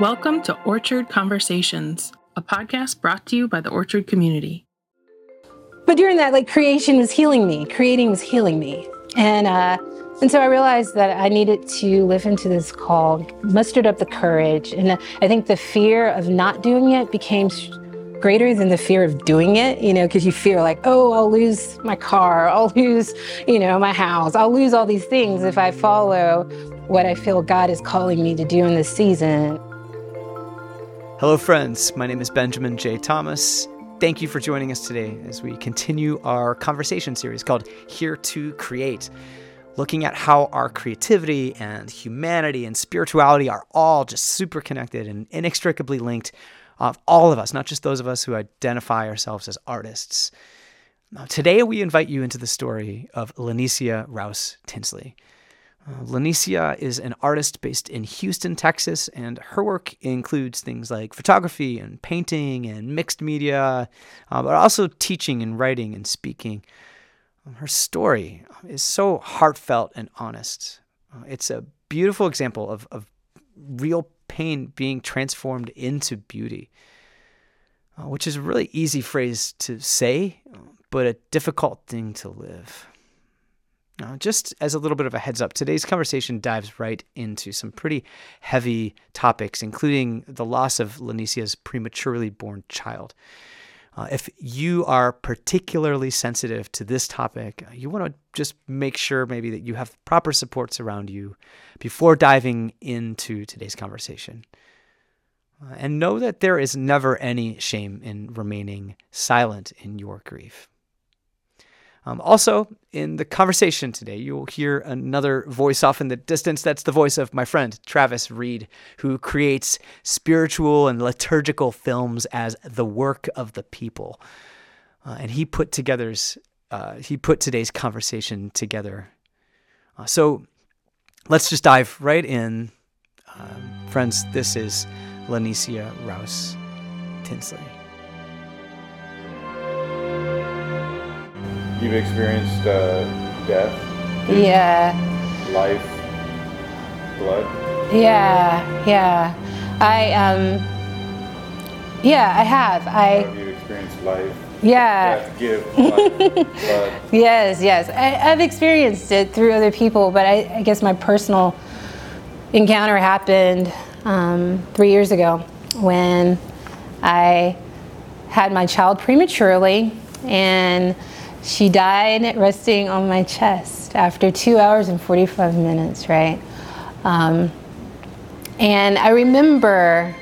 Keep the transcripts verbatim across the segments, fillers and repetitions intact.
Welcome to Orchard Conversations, a podcast brought to you by the Orchard community. But during that, like, creation was healing me. Creating was healing me. And uh, and so I realized that I needed to live into this call, mustered up the courage. And I think the fear of not doing it became greater than the fear of doing it, you know, because you fear like, oh, I'll lose my car, I'll lose, you know, my house, I'll lose all these things if I follow what I feel God is calling me to do in this season. Hello, friends. My name is Benjamin J. Thomas. Thank you for joining us today as we continue our conversation series called Here to Create, looking at how our creativity and humanity and spirituality are all just super connected and inextricably linked. Of all of us, not just those of us who identify ourselves as artists. Now, today, we invite you into the story of Lanicia Rouse Tinsley. Uh, Lanicia is an artist based in Houston, Texas, and her work includes things like photography and painting and mixed media, uh, but also teaching and writing and speaking. Um, her story is so heartfelt and honest. Uh, it's a beautiful example of, of real pain being transformed into beauty, uh, which is a really easy phrase to say, but a difficult thing to live. Now, just as a little bit of a heads up, today's conversation dives right into some pretty heavy topics, including the loss of Lanicia's prematurely born child. Uh, if you are particularly sensitive to this topic, you want to just make sure maybe that you have proper supports around you before diving into today's conversation. Uh, and know that there is never any shame in remaining silent in your grief. Um, also, in the conversation today, you will hear another voice off in the distance. That's the voice of my friend, Travis Reed, who creates spiritual and liturgical films as the work of the people. Uh, and he put together, uh, he put today's conversation together. Uh, so let's just dive right in. Um, friends, this is Lanicia Rouse Tinsley. You've experienced uh, death? Yeah. Life? Blood? Yeah, yeah. I, um, yeah, I have. I. Have you experienced life? Yeah. Death, give, life, blood? Yes, yes. I, I've experienced it through other people, but I, I guess my personal encounter happened um, three years ago when I had my child prematurely, and she died resting on my chest after two hours and forty-five minutes, right? Um, and I remember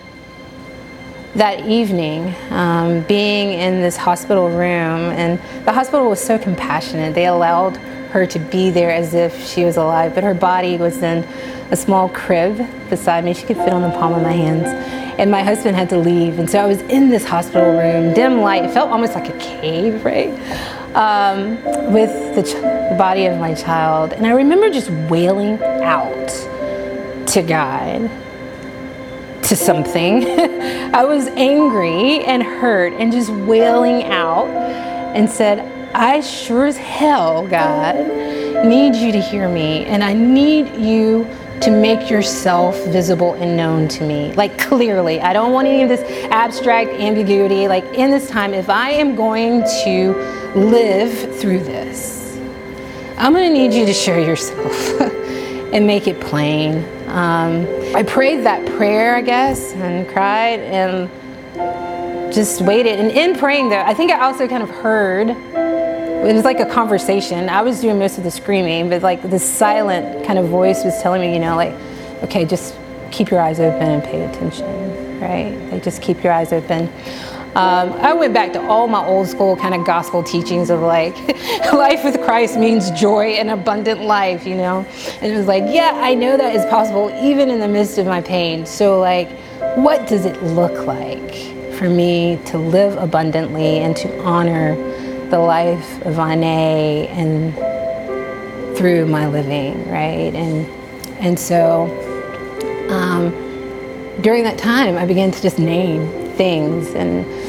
that evening um, being in this hospital room, and the hospital was so compassionate. They allowed her to be there as if she was alive, but her body was in a small crib beside me. She could fit on the palm of my hands. And my husband had to leave. And so I was in this hospital room, dim light. It felt almost like a cave, right? Um, with the, ch- the body of my child. And I remember just wailing out to God, to something. I was angry and hurt and just wailing out and said, I sure as hell, God, need you to hear me. And I need you to make yourself visible and known to me, like clearly. I don't want any of this abstract ambiguity. Like in this time, if I am going to live through this, I'm gonna need you to show yourself and make it plain. Um, I prayed that prayer, I guess, and cried and just waited. And in praying though, I think I also kind of heard, it was like a conversation. I was doing most of the screaming, but like this silent kind of voice was telling me, you know, like, okay, just keep your eyes open and pay attention, right? Like just keep your eyes open. Um, I went back to all my old school kind of gospel teachings of like, life with Christ means joy and abundant life, you know? And it was like, yeah, I know that is possible even in the midst of my pain. So like, what does it look like for me to live abundantly and to honor the life of Ane and through my living, right? And and so um, during that time, I began to just name things, and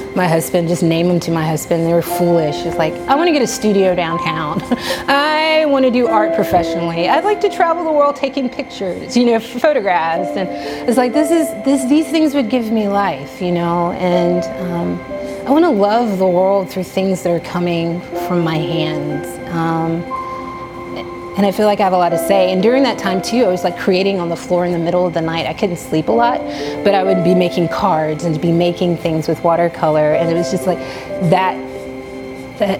my husband, just name them to my husband. They were foolish. It's like, I want to get a studio downtown. I want to do art professionally. I'd like to travel the world taking pictures, you know, photographs. And it's like, this is, this, these things would give me life, you know, and um, I want to love the world through things that are coming from my hands. Um, And I feel like I have a lot to say. And during that time too, I was like creating on the floor in the middle of the night. I couldn't sleep a lot, but I would be making cards and be making things with watercolor. And it was just like that, that,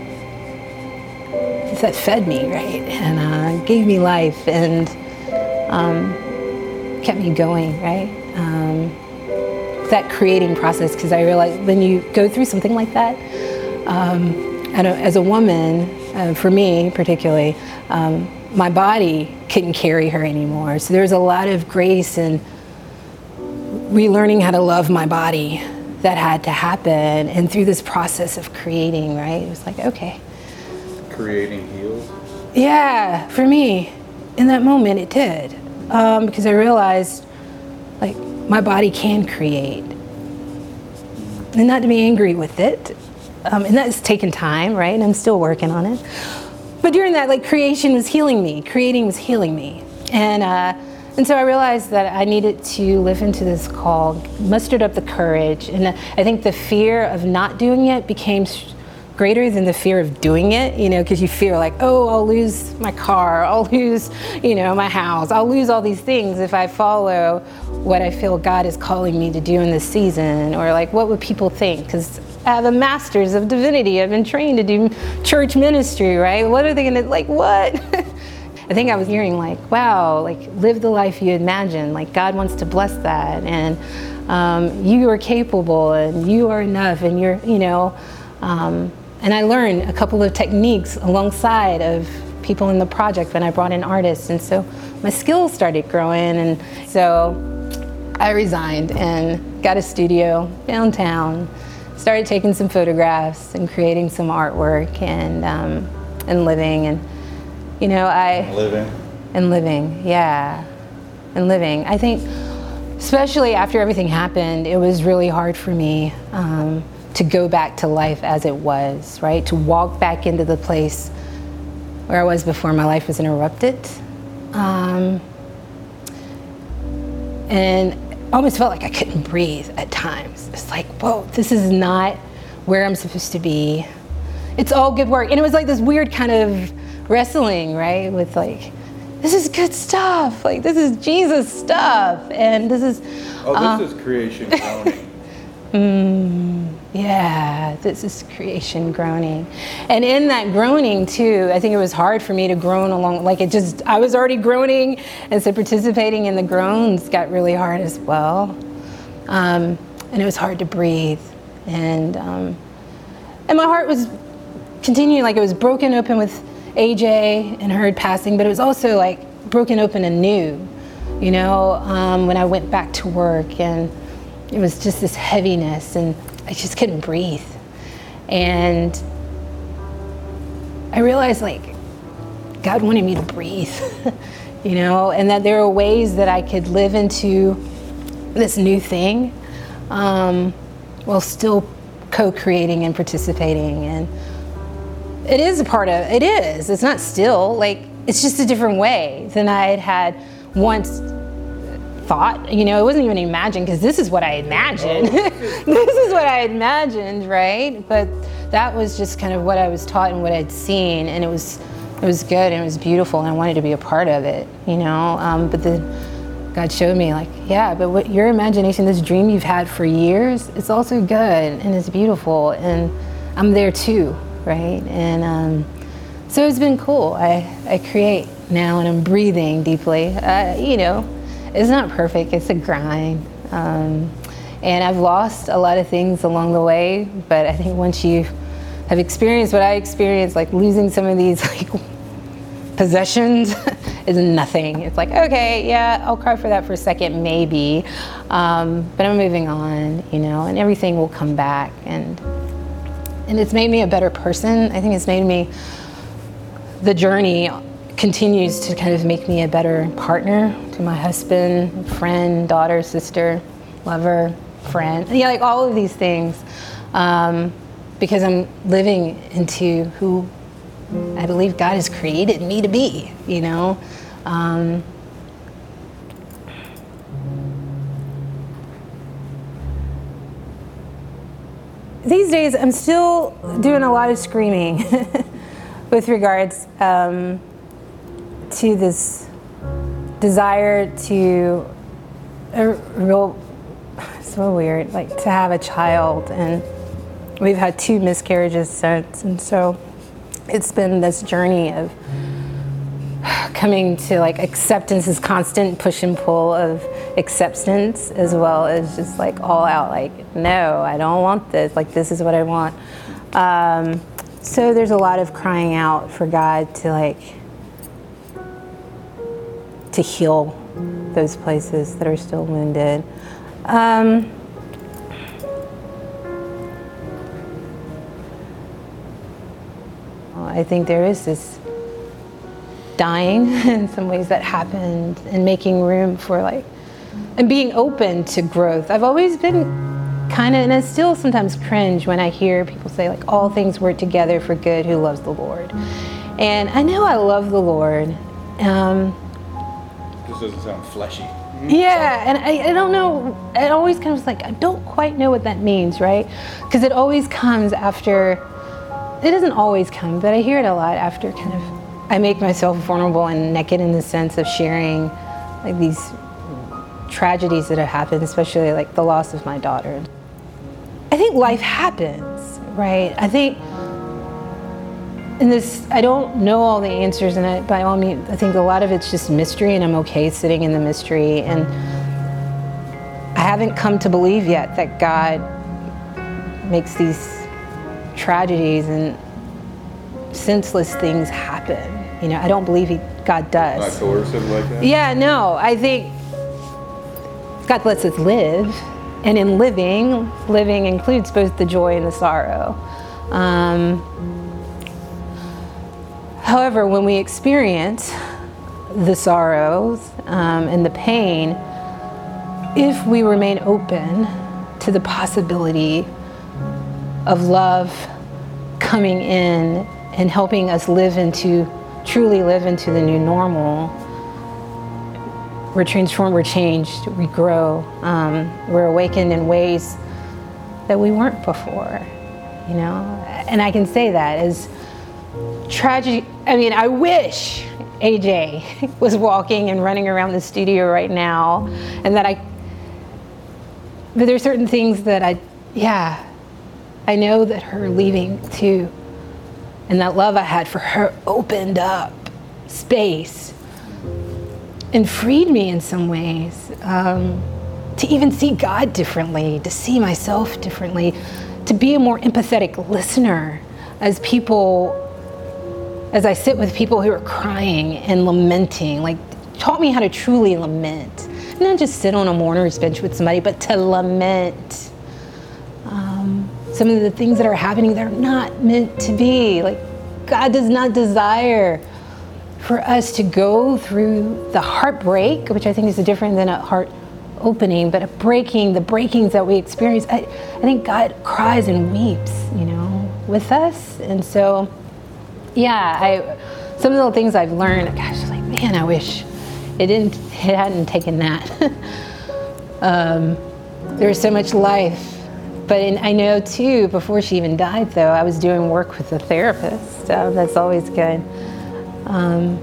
that fed me, right? And uh, gave me life and um, kept me going, right? Um, that creating process, because I realized when you go through something like that, um, and as a woman, uh, for me particularly, um, my body couldn't carry her anymore. So there was a lot of grace and relearning how to love my body that had to happen. And through this process of creating, right? It was like, okay. Creating heals? Yeah, for me, in that moment it did. Um, because I realized, like, my body can create. And not to be angry with it. Um, and that's taken time, right? And I'm still working on it. But during that, like, creation was healing me. Creating was healing me. And uh, and so I realized that I needed to live into this call, mustered up the courage. And I think the fear of not doing it became greater than the fear of doing it, you know, because you fear like, oh, I'll lose my car, I'll lose, you know, my house, I'll lose all these things if I follow what I feel God is calling me to do in this season, or like, what would people think? Because I have a master's of divinity, I've been trained to do church ministry, right? What are they gonna, like, what? I think I was hearing like, wow, like, live the life you imagine, like God wants to bless that, and um, you are capable, and you are enough, and you're, you know, um, and I learned a couple of techniques alongside of people in the project when I brought in artists, and so my skills started growing, and so I resigned and got a studio downtown, started taking some photographs and creating some artwork and um, and living, and you know, I Living. and living, yeah, and living. I think, especially after everything happened, it was really hard for me um, to go back to life as it was, right? To walk back into the place where I was before my life was interrupted. Um, and I almost felt like I couldn't breathe at times. It's like, whoa, this is not where I'm supposed to be. It's all good work. And it was like this weird kind of wrestling, right? With like, this is good stuff. Like, this is Jesus stuff. And this is... Oh, this uh, is creation groaning. Mm, yeah, this is creation groaning. And in that groaning too, I think it was hard for me to groan along, like it just, I was already groaning, and so participating in the groans got really hard as well. Um, and it was hard to breathe. And, um, and my heart was continuing, like it was broken open with A J and her passing, but it was also like broken open anew, you know, um, when I went back to work, and it was just this heaviness, and I just couldn't breathe. And I realized, like, God wanted me to breathe, you know, and that there are ways that I could live into this new thing um, while still co-creating and participating. And it is a part of, it is, it's not still, like, it's just a different way than I had had once thought, you know, it wasn't even imagined, because this is what I imagined. This is what I imagined, right? But that was just kind of what I was taught and what I'd seen, and it was it was good and it was beautiful, and I wanted to be a part of it, you know. Um, but then God showed me, like, yeah, but what your imagination, this dream you've had for years, it's also good and it's beautiful, and I'm there too, right? And um, so it's been cool. I I create now, and I'm breathing deeply, uh, you know. It's not perfect, it's a grind. Um, and I've lost a lot of things along the way, but I think once you have experienced what I experienced, like losing some of these like possessions is nothing. It's like, okay, yeah, I'll cry for that for a second, maybe. Um, but I'm moving on, you know, and everything will come back. And, and it's made me a better person. I think it's made me, the journey continues to kind of make me a better partner to my husband, friend, daughter, sister, lover, friend. Yeah, like all of these things. um, because I'm living into who I believe God has created me to be, you know. Um, these days, I'm still doing a lot of screaming with regards um, to this desire to a real, so weird, like to have a child, and we've had two miscarriages since, and so it's been this journey of coming to like acceptance, this constant push and pull of acceptance, as well as just like all out like, no, I don't want this, like this is what I want. Um, so there's a lot of crying out for God to like, to heal those places that are still wounded. Um, I think there is this dying in some ways that happened, and making room for like, and being open to growth. I've always been kind of, and I still sometimes cringe when I hear people say like, all things work together for good who loves the Lord. And I know I love the Lord. Um, This doesn't sound fleshy. Yeah, and I, I don't know, it always comes like, I don't quite know what that means, right? Because it always comes after, it doesn't always come, but I hear it a lot after kind of, I make myself vulnerable and naked in the sense of sharing like these tragedies that have happened, especially like the loss of my daughter. I think life happens, right? I think in this, I don't know all the answers, and I, by all means, I think a lot of it's just mystery, and I'm okay sitting in the mystery. And I haven't come to believe yet that God makes these tragedies and senseless things happen. You know, I don't believe he, God does. Not coercive like that? Yeah, no, I think God lets us live, and in living, living includes both the joy and the sorrow. Um, However, when we experience the sorrows um, and the pain, if we remain open to the possibility of love coming in and helping us live into, truly live into the new normal, we're transformed, we're changed, we grow, um, we're awakened in ways that we weren't before, you know? And I can say that as tragedy. I mean, I wish A J was walking and running around the studio right now, and that I, but there's certain things that I, yeah, I know that her leaving too, and that love I had for her opened up space and freed me in some ways um, to even see God differently, to see myself differently, to be a more empathetic listener as people, as I sit with people who are crying and lamenting, like taught me how to truly lament. Not just sit on a mourner's bench with somebody, but to lament um, some of the things that are happening that are not meant to be. Like God does not desire for us to go through the heartbreak, which I think is different than a heart opening, but a breaking, the breakings that we experience. I, I think God cries and weeps, you know, with us. And so, yeah, I, some of the things I've learned, gosh, like, man, I wish it didn't, it hadn't taken that. um, there's so much life. But in, I know too, before she even died though, I was doing work with a therapist. So that's always good. Um,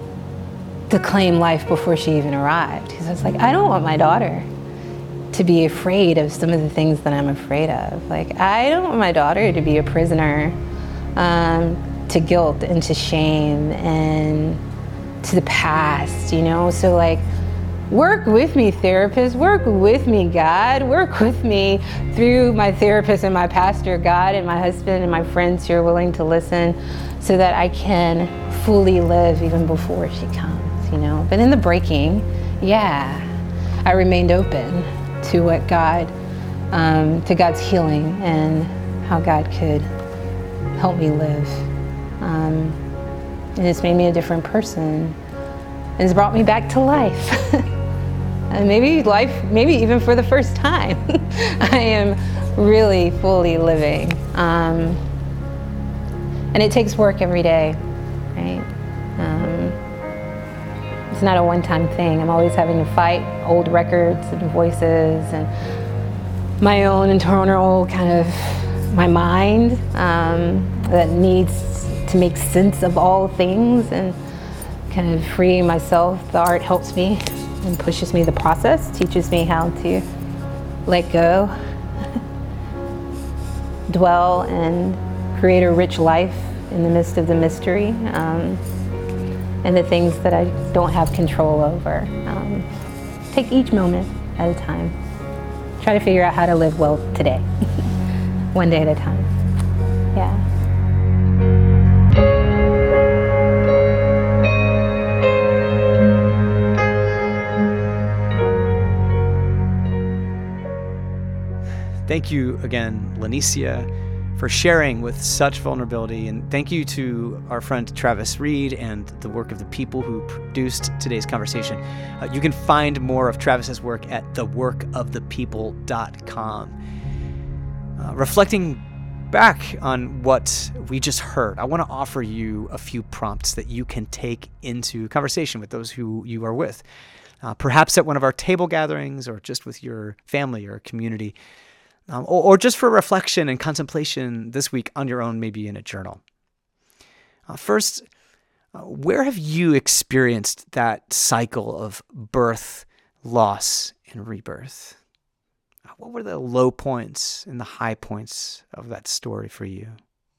to claim life before she even arrived. Because I was like, I don't want my daughter to be afraid of some of the things that I'm afraid of. Like, I don't want my daughter to be a prisoner um, to guilt and to shame and to the past, you know? So like, work with me, therapist, work with me, God, work with me through my therapist and my pastor, God, and my husband and my friends who are willing to listen so that I can fully live even before she comes, you know? But in the breaking, yeah, I remained open to what God, um, to God's healing and how God could help me live. Um, and it's made me a different person. And it's brought me back to life. And maybe life, maybe even for the first time, I am really fully living. Um, and it takes work every day, right? Um, it's not a one-time thing. I'm always having to fight old records and voices and my own internal kind of, my mind um, that needs to make sense of all things and kind of freeing myself. The art helps me and pushes me the process, teaches me how to let go, dwell and create a rich life in the midst of the mystery um, and the things that I don't have control over. Um, take each moment at a time. Try to figure out how to live well today, one day at a time. Yeah. Thank you again, Lanicia, for sharing with such vulnerability. And thank you to our friend Travis Reed and the work of the people who produced today's conversation. Uh, you can find more of Travis's work at the work of the people dot com. Uh, reflecting back on what we just heard, I want to offer you a few prompts that you can take into conversation with those who you are with, uh, perhaps at one of our table gatherings or just with your family or community. Um, or, or just for reflection and contemplation this week on your own, maybe in a journal. Uh, first, uh, where have you experienced that cycle of birth, loss, and rebirth? Uh, what were the low points and the high points of that story for you?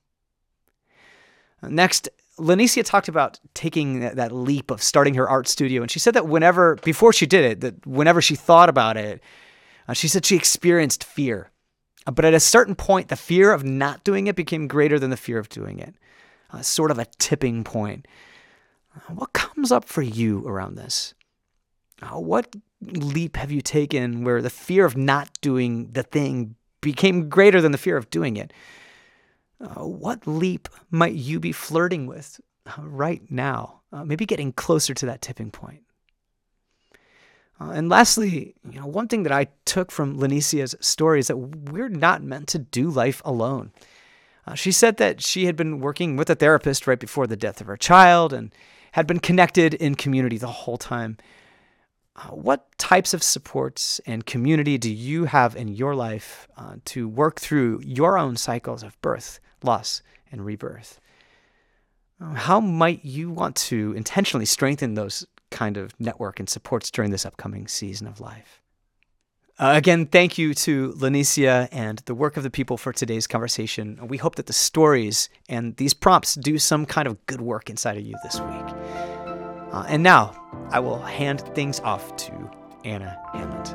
Uh, next, Lanicia talked about taking that, that leap of starting her art studio, and she said that whenever, before she did it, that whenever she thought about it, uh, she said she experienced fear. But at a certain point, the fear of not doing it became greater than the fear of doing it. Uh, sort of a tipping point. Uh, what comes up for you around this? Uh, what leap have you taken where the fear of not doing the thing became greater than the fear of doing it? Uh, what leap might you be flirting with uh, right now? Uh, maybe getting closer to that tipping point. Uh, and lastly, you know, one thing that I took from Lanicia's story is that we're not meant to do life alone. Uh, she said that she had been working with a therapist right before the death of her child and had been connected in community the whole time. Uh, what types of supports and community do you have in your life uh, to work through your own cycles of birth, loss, and rebirth? Uh, how might you want to intentionally strengthen those kind of network and supports during this upcoming season of life? Uh, again, thank you to Lanicia and the work of the people for today's conversation. We hope that the stories and these prompts do some kind of good work inside of you this week. Uh, and now I will hand things off to Anna Hammond.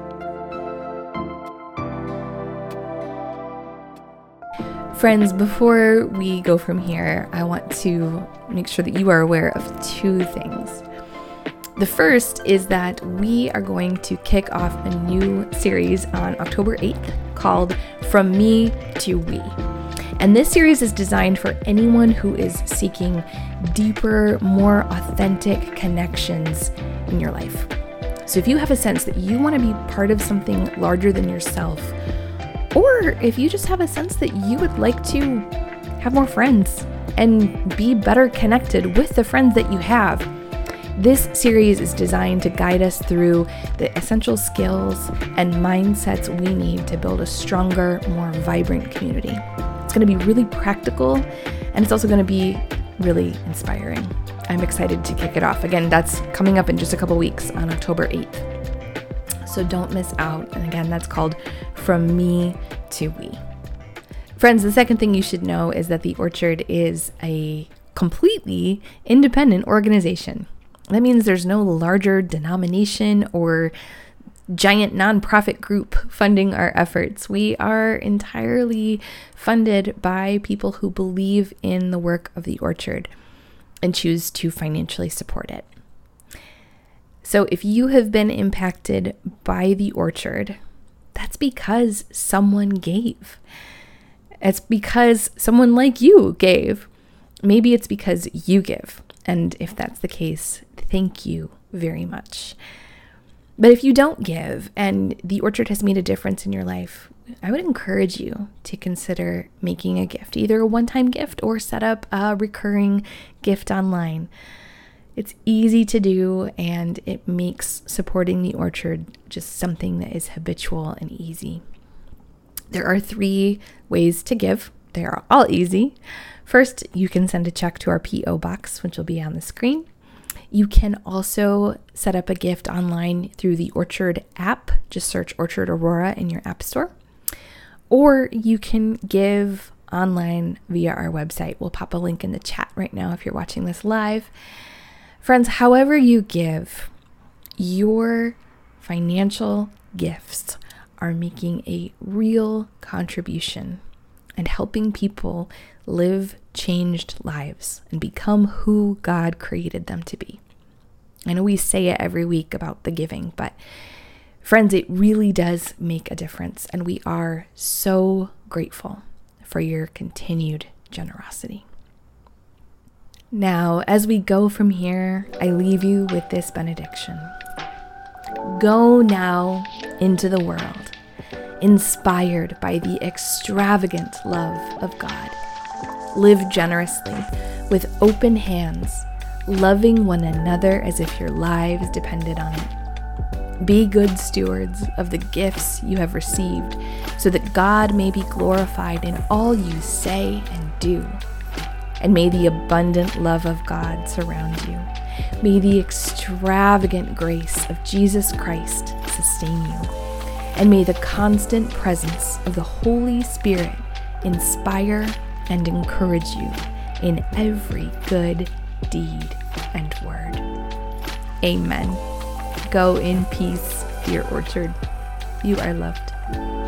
Friends, before we go from here, I want to make sure that you are aware of two things. The first is that we are going to kick off a new series on October eighth called From Me to We. And this series is designed for anyone who is seeking deeper, more authentic connections in your life. So if you have a sense that you want to be part of something larger than yourself, or if you just have a sense that you would like to have more friends and be better connected with the friends that you have, this series is designed to guide us through the essential skills and mindsets we need to build a stronger, more vibrant community. It's going to be really practical, and it's also going to be really inspiring. I'm excited to kick it off. Again, that's coming up in just a couple weeks on October eighth. So don't miss out. And again, that's called From Me to We. Friends, the second thing you should know is that The Orchard is a completely independent organization. That means there's no larger denomination or giant nonprofit group funding our efforts. We are entirely funded by people who believe in the work of The Orchard and choose to financially support it. So if you have been impacted by The Orchard, that's because someone gave. It's because someone like you gave. Maybe it's because you give. And if that's the case, thank you very much. But if you don't give and The Orchard has made a difference in your life, I would encourage you to consider making a gift, either a one-time gift or set up a recurring gift online. It's easy to do, and it makes supporting the orchard just something that is habitual and easy. There are three ways to give. They are all easy. First, you can send a check to our P O box, which will be on the screen. You can also set up a gift online through the Orchard app. Just search Orchard Aurora in your app store. Or you can give online via our website. We'll pop a link in the chat right now if you're watching this live. Friends, however you give, your financial gifts are making a real contribution and helping people live changed lives and become who God created them to be. I know we say it every week about the giving, but friends, it really does make a difference, and we are so grateful for your continued generosity. Now, as we go from here, I leave you with this benediction. Go now into the world, inspired by the extravagant love of God. Live generously, with open hands, loving one another as if your lives depended on it. Be good stewards of the gifts you have received, so that God may be glorified in all you say and do. And may the abundant love of God surround you. May the extravagant grace of Jesus Christ sustain you. And may the constant presence of the Holy Spirit inspire and encourage you in every good deed and word. Amen. Go in peace, dear orchard. You are loved.